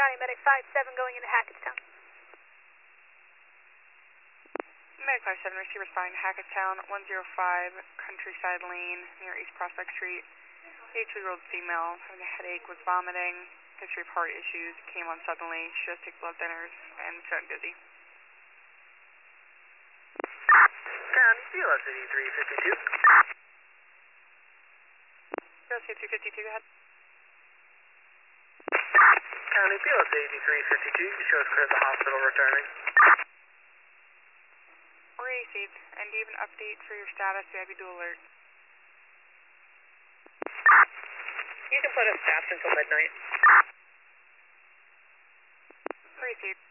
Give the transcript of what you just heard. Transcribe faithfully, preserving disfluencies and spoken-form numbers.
County Medic five seven going into Hackettstown. Medic five seven, receiver sign, Hackettstown, one oh five Countryside Lane near East Prospect Street. eighty-two-year-old female, having a headache, was vomiting, history of heart issues, came on suddenly, she does take blood thinners, and feeling dizzy. County B L S eighty-three fifty-two. B L S eighty-three fifty-two, go ahead. County B L S eighty-three fifty-two, you show us clear the hospital returning. Received, and do you have an update for your status? We have you dual alert. You can put us staffed until midnight. Received.